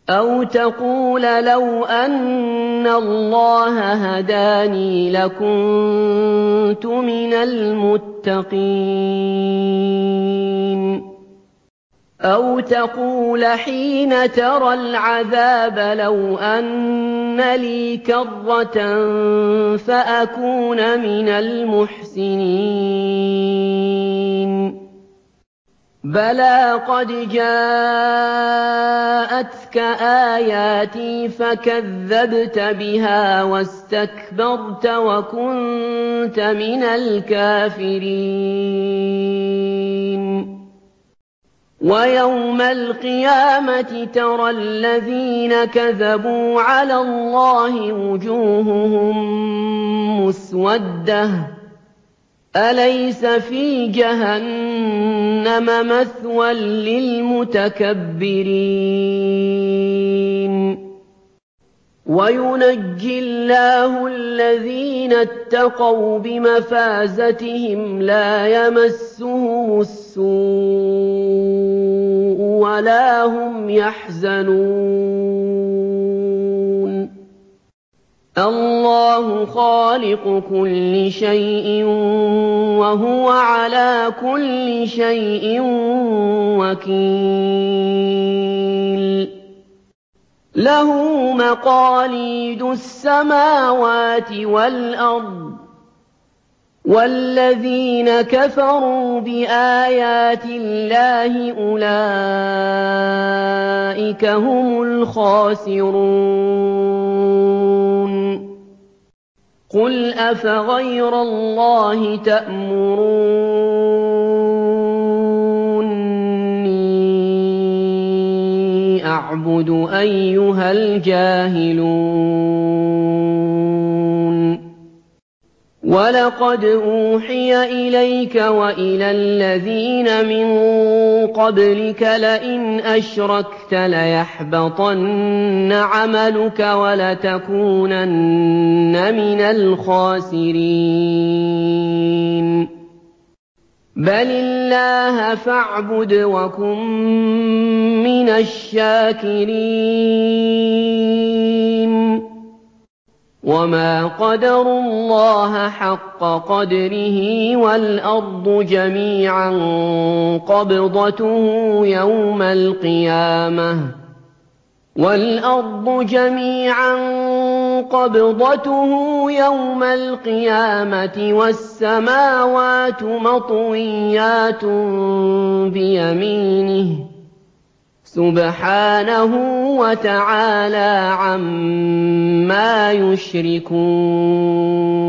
أَوْ تَقُولَ لَوْ أَنَّ اللَّهَ هَدَانِي لَكُنتُ مِنَ الْمُتَّقِينَ. أَوْ تَقُولَ حِينَ تَرَى الْعَذَابَ لَوْ أَنَّ لِي كَرَّةً فَأَكُونَ مِنَ الْمُحْسِنِينَ. بَلَىٰ قَدْ جَاءَتْكَ آيَاتِي فَكَذَّبْتَ بِهَا وَاسْتَكْبَرْتَ وَكُنتَ مِنَ الْكَافِرِينَ. وَيَوْمَ الْقِيَامَةِ تَرَى الَّذِينَ كَذَبُوا عَلَى اللَّهِ وُجُوهُهُم مُّسْوَدَّةٌ ۚ أَلَيْسَ فِي جَهَنَّمَ مَثْوًى لِّلْمُتَكَبِّرِينَ. وَيُنَجِّي اللَّهُ الَّذِينَ اتَّقَوْا بِمَفَازَتِهِمْ لَا يَمَسُّهُمُ السُّوءُ وَلَا هُمْ يَحْزَنُونَ. اللَّهُ خَالِقُ كُلِّ شَيْءٍ وَهُوَ عَلَىٰ كُلِّ شَيْءٍ وَكِيلٌ. لَّهُ مَقَالِيدُ السَّمَاوَاتِ وَالْأَرْضِ ۗ وَالَّذِينَ كَفَرُوا بِآيَاتِ اللَّهِ أُولَٰئِكَ هُمُ الْخَاسِرُونَ. قُلْ أَفَغَيْرَ اللَّهِ تَأْمُرُونِّي أَعْبُدُ أَيُّهَا الْجَاهِلُونَ. وَلَقَدْ أُوحِيَ إِلَيْكَ وَإِلَى الَّذِينَ مِن قَبْلِكَ لَئِنْ أَشْرَكْتَ لَيَحْبَطَنَّ عَمَلُكَ وَلَتَكُونَنَّ مِنَ الْخَاسِرِينَ. بَلِ اللَّهَ فَاعْبُدْ وَكُن مِّنَ الشَّاكِرِينَ. وَمَا قَدَرُوا اللَّهَ حَقَّ قَدْرِهِ وَالْأَرْضُ جَمِيعًا قَبْضَتُهُ يَوْمَ الْقِيَامَةِ وَالسَّمَاوَاتُ مَطْوِيَّاتٌ بِيَمِينِهِ ۚ سُبْحَانَهُ وَتَعَالَىٰ عَمَّا يُشْرِكُونَ.